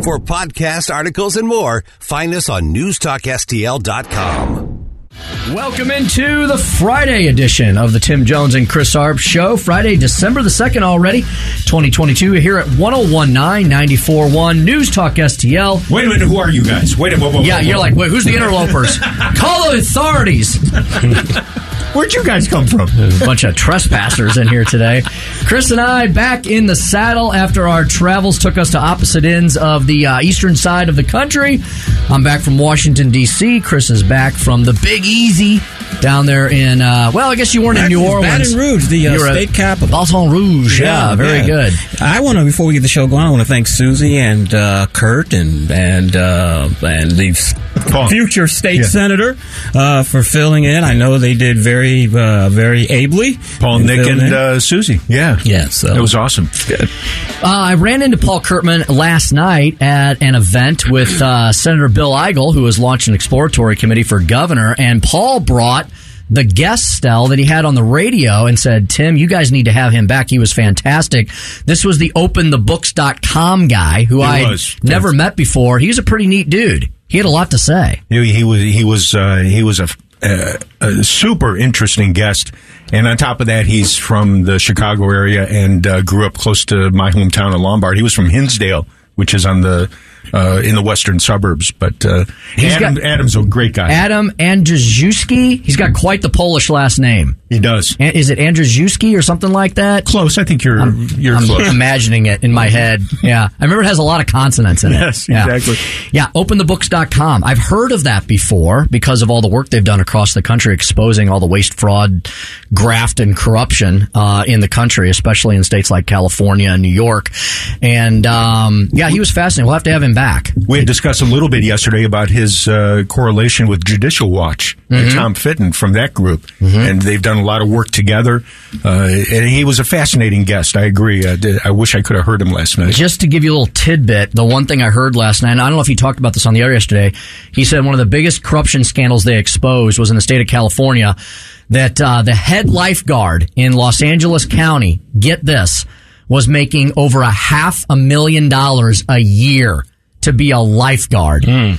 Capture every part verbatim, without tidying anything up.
For podcast, articles, and more, find us on news talk S T L dot com. Welcome into the Friday edition of the Tim Jones and Chris Arp Show. Friday, December the second already, twenty twenty-two. Here at one oh one nine, ninety-four point one News Talk S T L. Wait a minute, who are you guys? Wait a minute. Whoa, whoa, yeah, whoa, you're whoa. like, wait, who's the interlopers? Call the authorities. Where'd you guys come from? There's a bunch of trespassers in here today. Chris and I back in the saddle after our travels took us to opposite ends of the uh, eastern side of the country. I'm back from Washington, D C Chris is back from the Big Easy down there in, uh, well, I guess you weren't in New Orleans. Baton Rouge, the uh, state capital. Baton Rouge, yeah, yeah very yeah. good. I want to, before we get the show going, I want to thank Susie and uh, Kurt and and uh, and the Paul. future state yeah. senator uh, for filling in. I know they did very, uh, very ably. Paul, Nick, and uh, Susie. Yeah. Yeah, so. It was awesome. Good. Uh, I ran into Paul Kurtman last night at an event with uh, Senator Bill Eigel, who has launched an exploratory committee for governor, and Paul brought the guest Stell that he had on the radio and said, Tim, you guys need to have him back. He was fantastic. This was the open the books dot com guy who I never That's... met before. He was a pretty neat dude. He had a lot to say. He, he was he was uh, he was a, uh, a super interesting guest, and on top of that, he's from the Chicago area and uh, grew up close to my hometown of Lombard. He was from Hinsdale, which is on the uh, in the western suburbs. But uh, Adam, got, Adam's a great guy. Adam Andrzejewski. He's got quite the Polish last name. He does. Is it Andrzejewski or something like that? Close. I think you're I'm, you're I'm close. imagining it in my head. Yeah, I remember it has a lot of consonants in it. Yes, yeah. exactly. Yeah, open the books dot com. I've heard of that before because of all the work they've done across the country, exposing all the waste, fraud, graft, and corruption uh, in the country, especially in states like California and New York. And um, yeah, he was fascinating. We'll have to have him back. We had discussed a little bit yesterday about his uh, correlation with Judicial Watch, mm-hmm. and Tom Fitton from that group, mm-hmm. and they've done a lot of work together. Uh, and he was a fascinating guest. I agree. I, did, I wish I could have heard him last night. Just to give you a little tidbit, the one thing I heard last night, and I don't know if he talked about this on the air yesterday, he said one of the biggest corruption scandals they exposed was in the state of California, that uh, the head lifeguard in Los Angeles County, get this, was making over a half a million dollars a year to be a lifeguard mm.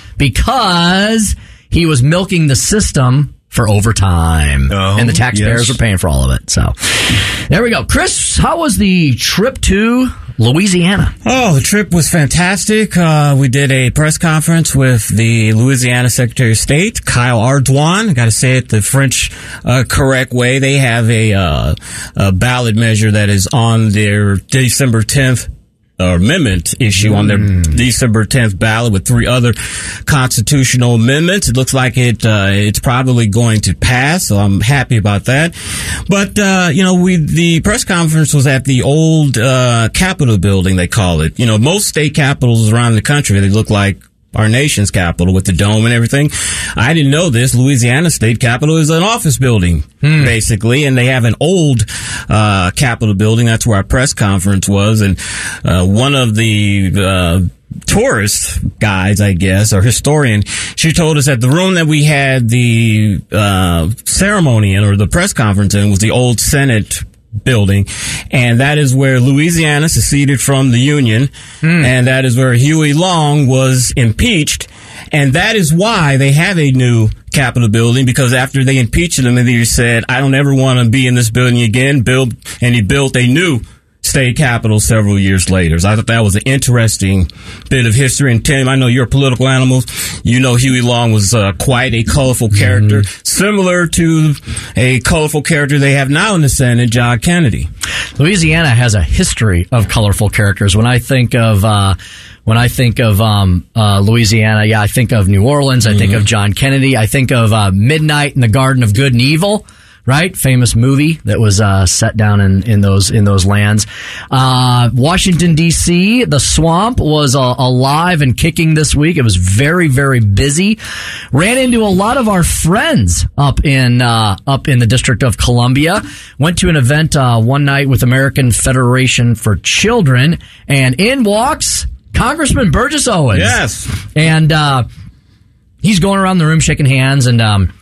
because he was milking the system for overtime. Oh, and the taxpayers yes. were paying for all of it. So there we go. Chris, how was the trip to Louisiana? Oh, the trip was fantastic. Uh, we did a press conference with the Louisiana Secretary of State, Kyle Ardoin. I got to say it the French uh, correct way. They have a, uh, a ballot measure that is on their December tenth or amendment issue mm. on their December tenth ballot with three other constitutional amendments. It looks like it uh, it's probably going to pass, so I'm happy about that. But uh, you know, we the press conference was at the old uh, Capitol building, they call it. You know, most state capitals around the country, they look like our nation's capital with the dome and everything. I didn't know this. Louisiana State Capitol is an office building, hmm. basically, and they have an old uh Capitol building. That's where our press conference was, and uh one of the uh tourist guides, I guess, or historian, she told us that the room that we had the uh ceremony in, or the press conference in, was the old Senate building, and that is where Louisiana seceded from the Union, mm. and that is where Huey Long was impeached, and that is why they have a new Capitol building, because after they impeached him, and he said, I don't ever want to be in this building again, build, and he built a new state capitol several years later. So I thought that was an interesting bit of history. And Tim, I know you're a political animal. You know Huey Long was uh, quite a colorful character, mm-hmm. similar to a colorful character they have now in the Senate, John Kennedy. Louisiana has a history of colorful characters. When I think of uh, when I think of um, uh, Louisiana, yeah, I think of New Orleans. I mm-hmm. think of John Kennedy. I think of uh, Midnight in the Garden of Good and Evil. Right, famous movie that was uh, set down in, in those in those lands. Uh, Washington D C, the swamp was uh, alive and kicking this week. It was very very busy. Ran into a lot of our friends up in uh, up in the District of Columbia. Went to an event uh, one night with American Federation for Children, and in walks Congressman Burgess Owens. Yes, and uh, he's going around the room shaking hands and. Um,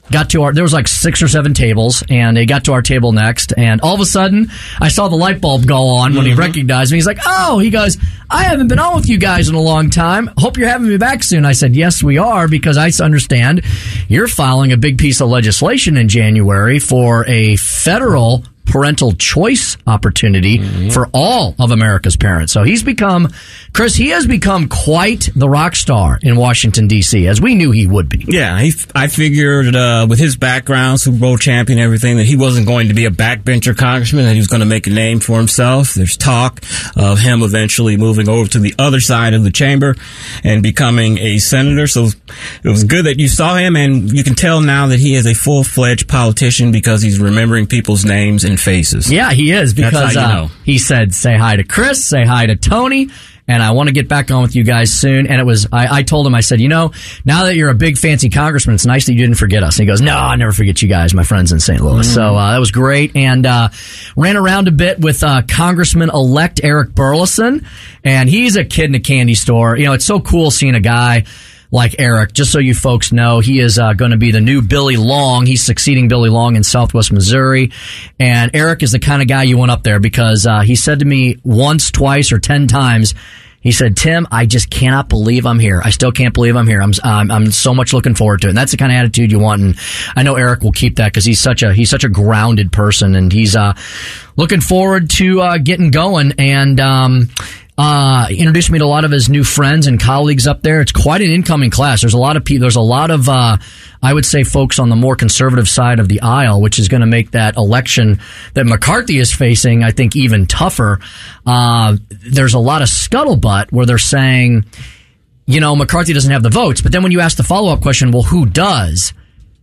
got to our, there was like six or seven tables, and they got to our table next, and all of a sudden, I saw the light bulb go on when mm-hmm. he recognized me. He's like, oh, he goes, I haven't been on with you guys in a long time. Hope you're having me back soon. I said, yes, we are, because I understand you're filing a big piece of legislation in January for a federal parental choice opportunity mm-hmm. for all of America's parents. So he's become, Chris, he has become quite the rock star in Washington, D C, as we knew he would be. Yeah, he, I figured uh, with his background, Super Bowl champion, everything, that he wasn't going to be a backbencher congressman, that he was going to make a name for himself. There's talk of him eventually moving over to the other side of the chamber and becoming a senator. So it was good that you saw him, and you can tell now that he is a full-fledged politician because he's remembering people's names and faces. Yeah, he is, because you know. uh, he said, say hi to Chris, say hi to Tony, and I want to get back on with you guys soon. And it was, I, I told him, I said, you know, now that you're a big fancy congressman, it's nice that you didn't forget us. And he goes, no, I'll never forget you guys, my friends in Saint Louis. Mm. So uh, that was great. And uh, ran around a bit with uh, Congressman-elect Eric Burleson, and he's a kid in a candy store. You know, it's so cool seeing a guy like Eric. Just so you folks know, he is uh, going to be the new Billy Long. He's succeeding Billy Long in Southwest Missouri. And Eric is the kind of guy you want up there, because uh, he said to me once, twice, or ten times, he said, Tim, I just cannot believe I'm here. I still can't believe I'm here. I'm I'm, I'm so much looking forward to it. And that's the kind of attitude you want. And I know Eric will keep that, because he's such a he's such a grounded person, and he's uh, looking forward to uh, getting going. And um, Uh, introduced me to a lot of his new friends and colleagues up there. It's quite an incoming class. There's a lot of people, there's a lot of, uh, I would say folks on the more conservative side of the aisle, which is going to make that election that McCarthy is facing, I think, even tougher. Uh, there's a lot of scuttlebutt where they're saying, you know, McCarthy doesn't have the votes. But then when you ask the follow-up question, well, who does?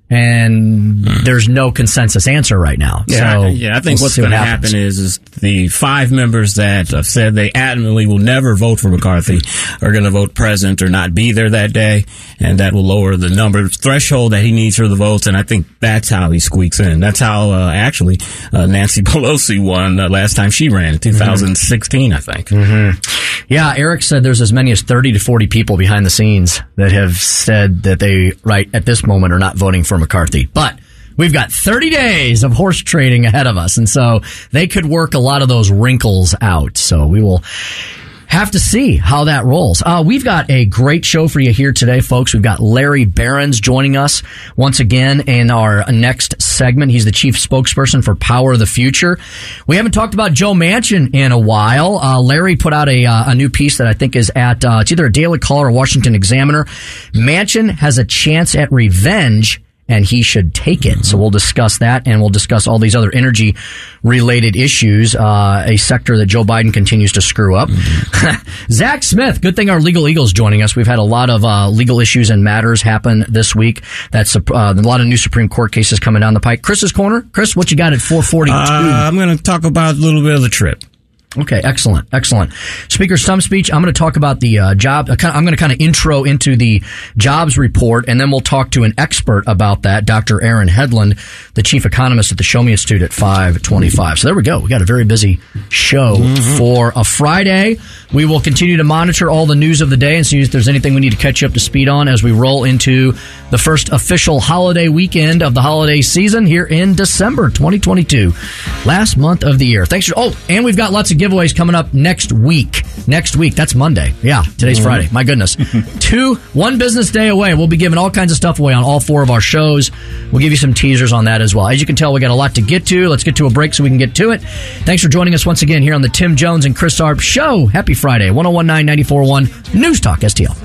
And there's no consensus answer right now. Yeah, so I, yeah. I think we'll what's going to what happen is, is the five members that have said they adamantly will never vote for McCarthy are going to vote present or not be there that day, and that will lower the number threshold that he needs for the votes. And I think that's how he squeaks in. That's how uh, actually uh, Nancy Pelosi won uh, last time she ran in two thousand sixteen, mm-hmm. I think. Mm-hmm. Yeah, Eric said there's as many as thirty to forty people behind the scenes that have said that they, right at this moment, are not voting for McCarthy. But we've got thirty days of horse trading ahead of us, and so they could work a lot of those wrinkles out. So we will have to see how that rolls. Uh, we've got a great show for you here today, folks. We've got Larry Behrens joining us once again in our next segment. He's the chief spokesperson for Power of the Future. We haven't talked about Joe Manchin in a while. Uh, Larry put out a, uh, a new piece that I think is at, uh, it's either a Daily Caller or Washington Examiner. Manchin has a chance at revenge, and he should take it. So we'll discuss that, and we'll discuss all these other energy-related issues, uh, a sector that Joe Biden continues to screw up. Mm-hmm. Zach Smith, good thing our Legal Eagle's joining us. We've had a lot of uh, legal issues and matters happen this week. That's uh, a lot of new Supreme Court cases coming down the pike. Chris's Corner. Chris, what you got at four forty-two? Uh, I'm going to talk about a little bit of the trip. Okay, excellent, excellent. Speaker's stump speech. I'm going to talk about the uh, job. I'm going to kind of intro into the jobs report, and then we'll talk to an expert about that, Doctor Aaron Hedlund, the chief economist at the Show Me Institute at five twenty-five. So there we go. We got a very busy show mm-hmm. for a Friday. We will continue to monitor all the news of the day and see if there's anything we need to catch you up to speed on as we roll into the first official holiday weekend of the holiday season here in December twenty twenty-two, last month of the year. Thanks for. Oh, and we've got lots of giveaways coming up next week. Next week. That's Monday. Yeah, today's mm-hmm. Friday. My goodness. Two, one business day away. We'll be giving all kinds of stuff away on all four of our shows. We'll give you some teasers on that as well. As you can tell, we got a lot to get to. Let's get to a break so we can get to it. Thanks for joining us once again here on the Tim Jones and Chris Arp Show. Happy Friday. one oh one point nine, ninety-four point one News Talk S T L.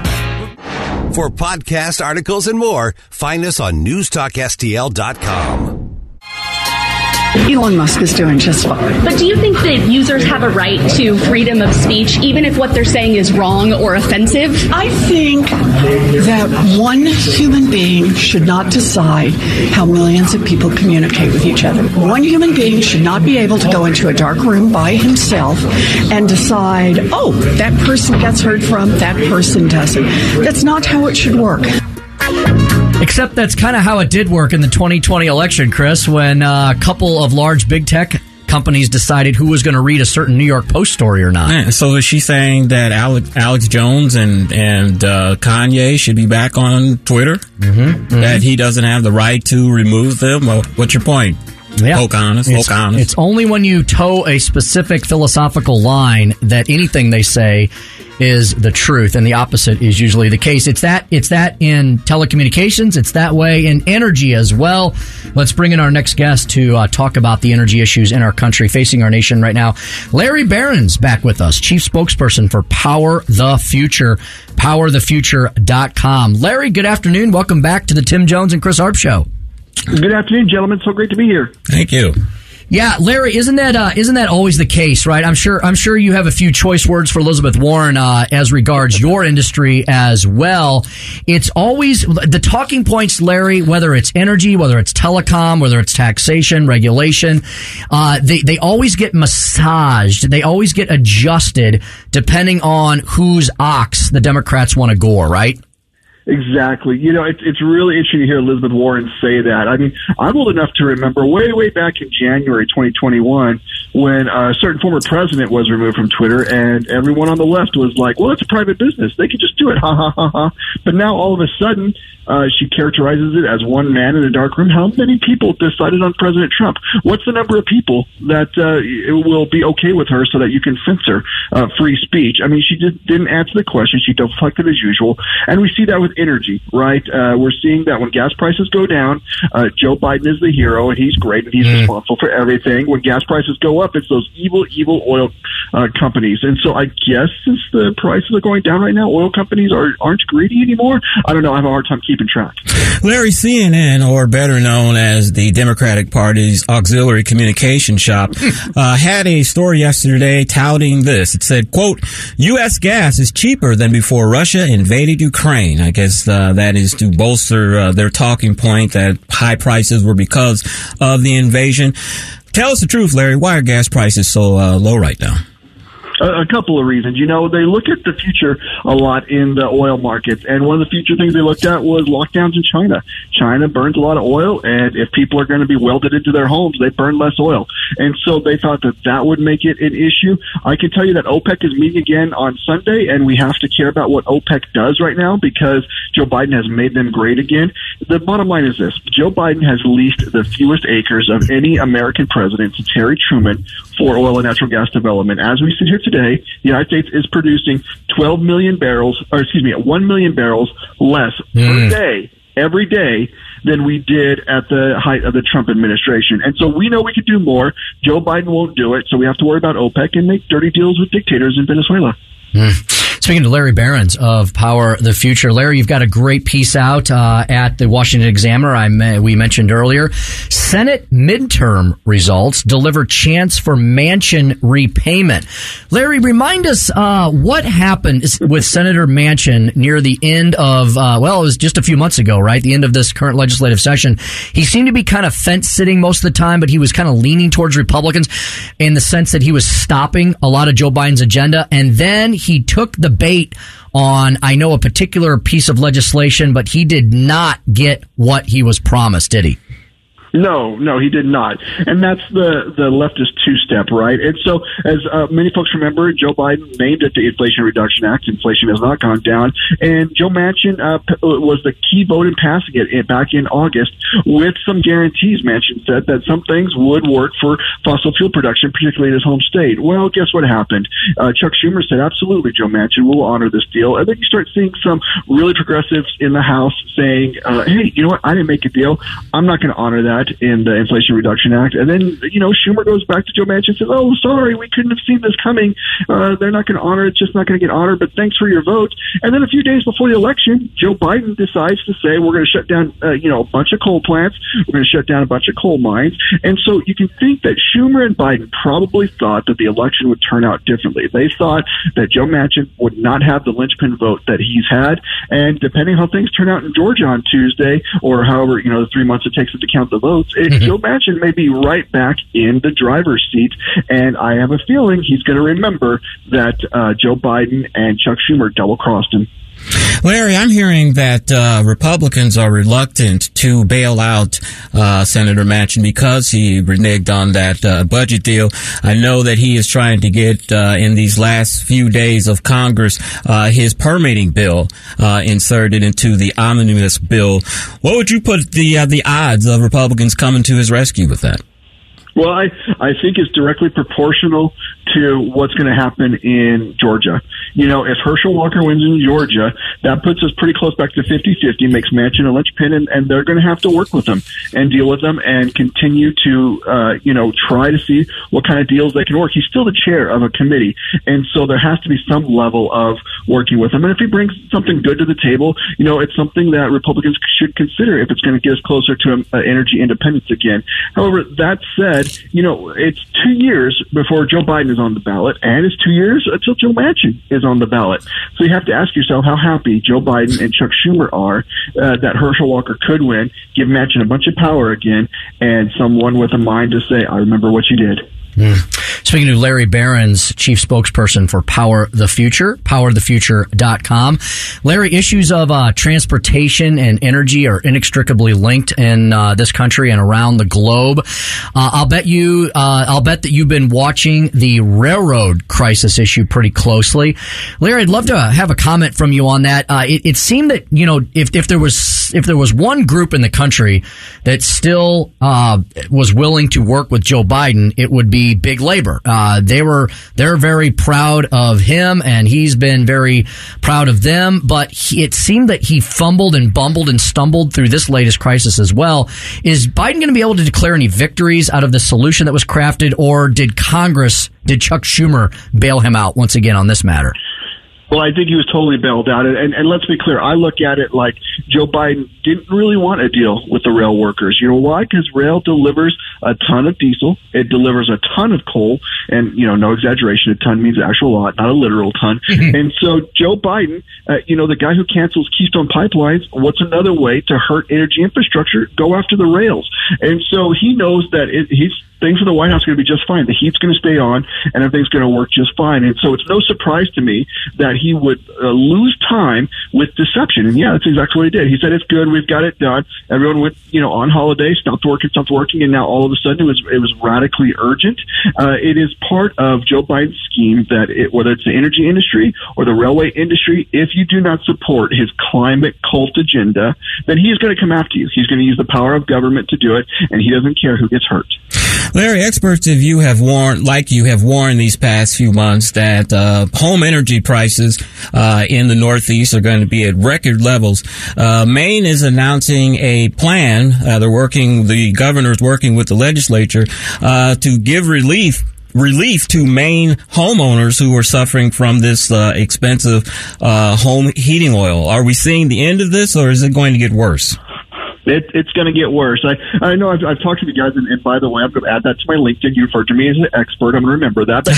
For podcast, articles, and more, find us on news talk S T L dot com. Elon Musk is doing just fine. But do you think that users have a right to freedom of speech, even if what they're saying is wrong or offensive? I think that one human being should not decide how millions of people communicate with each other. One human being should not be able to go into a dark room by himself and decide, oh, that person gets heard from, that person doesn't. That's not how it should work. Except that's kind of how it did work in the twenty twenty election, Chris, when uh, a couple of large big tech companies decided who was going to read a certain New York Post story or not. Yeah, so is she saying that Alex, Alex Jones and and uh, Kanye should be back on Twitter? Mm-hmm, mm-hmm. That he doesn't have the right to remove them? Well, what's your point? Yeah. Poke honest, it's, poke honest. It's only when you toe a specific philosophical line that anything they say is the truth, and the opposite is usually the case. It's that it's that in telecommunications. It's that way in energy as well. Let's bring in our next guest to uh, talk about the energy issues in our country, facing our nation right now. Larry Barron's back with us, chief spokesperson for Power the Future, power the future dot com. Larry, good afternoon. Welcome back to the Tim Jones and Chris Arp Show. Good afternoon, gentlemen. So great to be here. Thank you. Yeah, Larry, isn't that uh, isn't that always the case, right? I'm sure I'm sure you have a few choice words for Elizabeth Warren uh, as regards your industry as well. It's always the talking points, Larry, whether it's energy, whether it's telecom, whether it's taxation, regulation, uh, they they always get massaged, they always get adjusted depending on whose ox the Democrats want to gore, right? Exactly. You know, it's it's really interesting to hear Elizabeth Warren say that. I mean, I'm old enough to remember way, way back in January twenty twenty-one when a certain former president was removed from Twitter, and everyone on the left was like, well, it's a private business. They could just do it. Ha, ha, ha, ha. But now all of a sudden, uh, she characterizes it as one man in a dark room. How many people decided on President Trump? What's the number of people that uh, will be okay with her so that you can censor uh, free speech? I mean, she just didn't answer the question. She deflected as usual. And we see that with energy, right? Uh, we're seeing that when gas prices go down, uh, Joe Biden is the hero, and he's great, and he's mm. responsible for everything. When gas prices go up, it's those evil, evil oil uh, companies. And so I guess since the prices are going down right now, oil companies are, aren't greedy anymore. I don't know. I have a hard time keeping track. Larry, C N N, or better known as the Democratic Party's auxiliary communication shop, uh, had a story yesterday touting this. It said, quote, U S gas is cheaper than before Russia invaded Ukraine. I guess uh, that is to bolster uh, their talking point that high prices were because of the invasion. Tell us the truth, Larry. Why are gas prices so uh, low right now? A couple of reasons. You know, they look at the future a lot in the oil markets, and one of the future things they looked at was lockdowns in China. China burns a lot of oil, and if people are going to be welded into their homes, they burn less oil. And so they thought that that would make it an issue. I can tell you that OPEC is meeting again on Sunday, and we have to care about what OPEC does right now because Joe Biden has made them great again. The bottom line is this. Joe Biden has leased the fewest acres of any American president since Harry Truman for oil and natural gas development. As we sit here today, the United States is producing twelve million barrels, or excuse me, one million barrels less mm. per day, every day, than we did at the height of the Trump administration. And so we know we could do more. Joe Biden won't do it, so we have to worry about OPEC and make dirty deals with dictators in Venezuela. Mm. Speaking to Larry Barron's of Power the Future. Larry, you've got a great piece out uh, at the Washington Examiner I me- we mentioned earlier. Senate midterm results deliver chance for Manchin repayment. Larry, remind us uh, what happened with Senator Manchin near the end of, uh, well, it was just a few months ago, right? The end of this current legislative session. He seemed to be kind of fence-sitting most of the time, but he was kind of leaning towards Republicans in the sense that he was stopping a lot of Joe Biden's agenda. And then he took the bait on, I know, a particular piece of legislation, but he did not get what he was promised, did he? No, no, he did not. And that's the, the leftist two-step, right? And so, as uh, many folks remember, Joe Biden named it the Inflation Reduction Act. Inflation has not gone down. And Joe Manchin uh, p- was the key vote in passing it back in August with some guarantees. Manchin said that some things would work for fossil fuel production, particularly in his home state. Well, guess what happened? Uh, Chuck Schumer said, absolutely, Joe Manchin, we'll honor this deal. And then you start seeing some really progressives in the House saying, uh, hey, you know what? I didn't make a deal. I'm not going to honor that in the Inflation Reduction Act. And then, you know, Schumer goes back to Joe Manchin and says, oh, sorry, we couldn't have seen this coming. Uh, they're not going to honor it. It's just not going to get honored, but thanks for your vote. And then a few days before the election, Joe Biden decides to say, we're going to shut down, uh, you know, a bunch of coal plants. We're going to shut down a bunch of coal mines. And so you can think that Schumer and Biden probably thought that the election would turn out differently. They thought that Joe Manchin would not have the linchpin vote that he's had. And depending how things turn out in Georgia on Tuesday, or however, you know, the three months it takes it to count the votes, it, Joe Manchin may be right back in the driver's seat, and I have a feeling he's going to remember that uh, Joe Biden and Chuck Schumer double-crossed him. Larry, I'm hearing that uh, Republicans are reluctant to bail out uh, Senator Manchin because he reneged on that uh, budget deal. I know that he is trying to get uh, in these last few days of Congress uh, his permitting bill uh, inserted into the omnibus bill. What would you put the uh, the odds of Republicans coming to his rescue with that? Well, I, I think it's directly proportional to what's going to happen in Georgia. You know, if Herschel Walker wins in Georgia, that puts us pretty close back to fifty-fifty, makes Manchin a linchpin, and, and they're going to have to work with them and deal with them and continue to, uh, you know, try to see what kind of deals they can work. He's still the chair of a committee, and so there has to be some level of working with him. And if he brings something good to the table, you know, it's something that Republicans should consider if it's going to get us closer to um, uh, energy independence again. However, that said, you know, it's two years before Joe Biden is on the ballot, and it's two years until Joe Manchin is on the ballot. So you have to ask yourself how happy Joe Biden and Chuck Schumer are uh, that Herschel Walker could win, give Manchin a bunch of power again, and someone with a mind to say, I remember what you did. Mm. Speaking to Larry Behrens, chief spokesperson for Power the Future, power the future dot com. Larry, issues of uh, transportation and energy are inextricably linked in uh, this country and around the globe. Uh, I'll bet you, uh, I'll bet that you've been watching the railroad crisis issue pretty closely. Larry, I'd love to have a comment from you on that. Uh, it, it seemed that, you know, if, if there was if there was one group in the country that still uh, was willing to work with Joe Biden, it would be big labor. Uh, they were, they're very proud of him, and he's been very proud of them. But he, it seemed that he fumbled and bumbled and stumbled through this latest crisis as well. Is Biden going to be able to declare any victories out of the solution that was crafted, or did Congress, did Chuck Schumer bail him out once again on this matter? Well, I think he was totally bailed out. And, and let's be clear, I look at it like Joe Biden didn't really want a deal with the rail workers. You know why? Because rail delivers a ton of diesel. It delivers a ton of coal. And, you know, no exaggeration, a ton means actual lot, not a literal ton. And so Joe Biden, uh, you know, the guy who cancels Keystone pipelines, what's another way to hurt energy infrastructure? Go after the rails. And so he knows that it, he's things in the White House are going to be just fine. The heat's going to stay on, and everything's going to work just fine. And so it's no surprise to me that he would uh, lose time with deception. And yeah, that's exactly what he did. He said, it's good, we've got it done. Everyone went, you know, on holiday, stopped working, stopped working, and now all of a sudden it was it was radically urgent. Uh, it is part of Joe Biden's scheme that it, whether it's the energy industry or the railway industry, if you do not support his climate cult agenda, then he is going to come after you. He's going to use the power of government to do it, and he doesn't care who gets hurt. Larry, experts of you have warned, like you have warned these past few months, that uh, home energy prices uh, in the Northeast are going to be at record levels. Uh, Maine is announcing a plan. Uh, they're working, the governor's working with the legislature uh, to give relief relief to Maine homeowners who are suffering from this uh, expensive uh, home heating oil. Are we seeing the end of this, or is it going to get worse? It, it's going to get worse. I, I know I've, I've talked to the guys, and, and by the way, I'm going to add that to my LinkedIn. You referred to me as an expert. I'm going to remember that.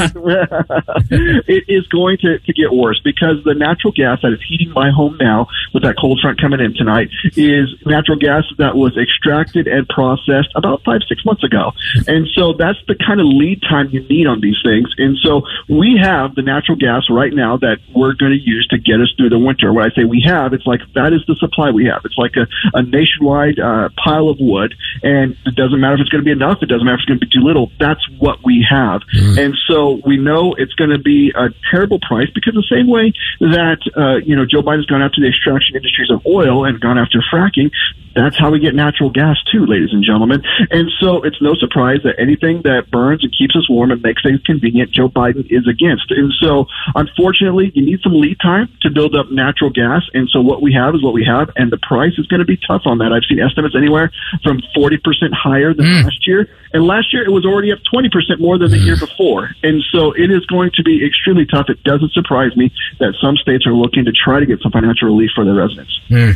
But it is going to, to get worse because the natural gas that is heating my home now with that cold front coming in tonight is natural gas that was extracted and processed about five, six months ago. And so that's the kind of lead time you need on these things. And so we have the natural gas right now that we're going to use to get us through the winter. When I say we have, it's like that is the supply we have. It's like a, a nationwide uh, pile of wood, and it doesn't matter if it's going to be enough, it doesn't matter if it's going to be too little. That's what we have. Mm. And so we know it's going to be a terrible price because the same way that uh, you know Joe Biden's gone after the extraction industries of oil and gone after fracking, that's how we get natural gas too, ladies and gentlemen. And so it's no surprise that anything that burns and keeps us warm and makes things convenient, Joe Biden is against. And so unfortunately, you need some lead time to build up natural gas. And so what we have is what we have, and the price is going to be tough on that. I've seen estimates anywhere from forty percent higher than mm. last year. And last year it was already up twenty percent more than the year before. And so it is going to be extremely tough. It doesn't surprise me that some states are looking to try to get some financial relief for their residents. Mm.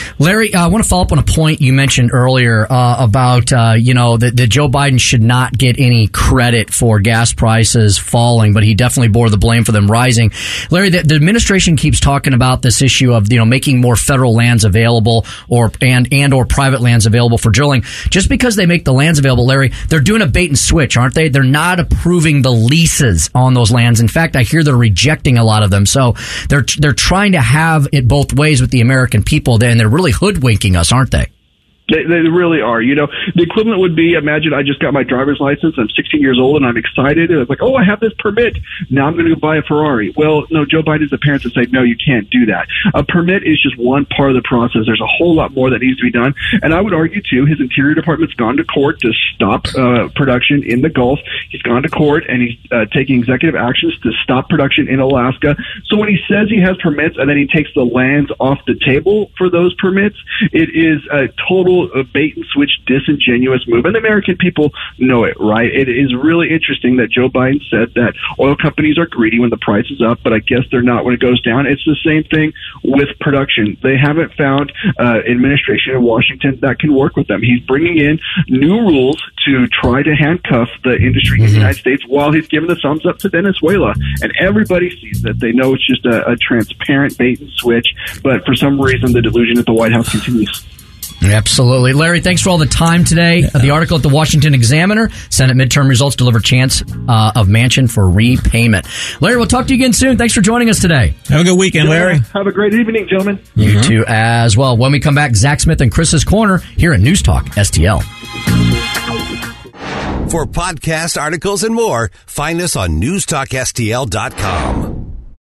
Larry, uh, I want to follow up on a point you mentioned earlier uh, about, uh, you know, that, that Joe Biden should not get any credit for gas prices falling, but he definitely bore the blame for them rising. Larry, the, the administration keeps talking about this issue of, you know, making more federal lands available or and and or private lands available for drilling. Just because they make the lands available, Larry, they're doing a bait and switch, aren't they? They're not approving the leases on those lands. In fact, I hear they're rejecting a lot of them. So they're they're trying to have it both ways with the American people, and they're really hoodwinking us, aren't they? They, they really are. You know, the equivalent would be, imagine I just got my driver's license. I'm sixteen years old and I'm excited. And it's like, oh, I have this permit. Now I'm going to go buy a Ferrari. Well, no, Joe Biden's the parents that say, no, you can't do that. A permit is just one part of the process. There's a whole lot more that needs to be done. And I would argue, too, his Interior Department's gone to court to stop uh, production in the Gulf. He's gone to court and he's uh, taking executive actions to stop production in Alaska. So when he says he has permits and then he takes the lands off the table for those permits, it is a total a bait and switch, disingenuous move. And the American people know it, right? It is really interesting that Joe Biden said that oil companies are greedy when the price is up, but I guess they're not when it goes down. It's the same thing with production. They haven't found uh, administration in Washington that can work with them. He's bringing in new rules to try to handcuff the industry mm-hmm. in the United States while he's giving the thumbs up to Venezuela. And everybody sees that. They know it's just a, a transparent bait and switch, but for some reason the delusion at the White House continues. Absolutely. Larry, thanks for all the time today. Uh, the article at the Washington Examiner, Senate midterm results deliver chance uh, of Manchin for repayment. Larry, we'll talk to you again soon. Thanks for joining us today. Have a good weekend, Larry. Have a great evening, gentlemen. You mm-hmm. too as well. When we come back, Zach Smith and Chris's Corner here at News Talk S T L. For podcast articles and more, find us on news talk S T L dot com.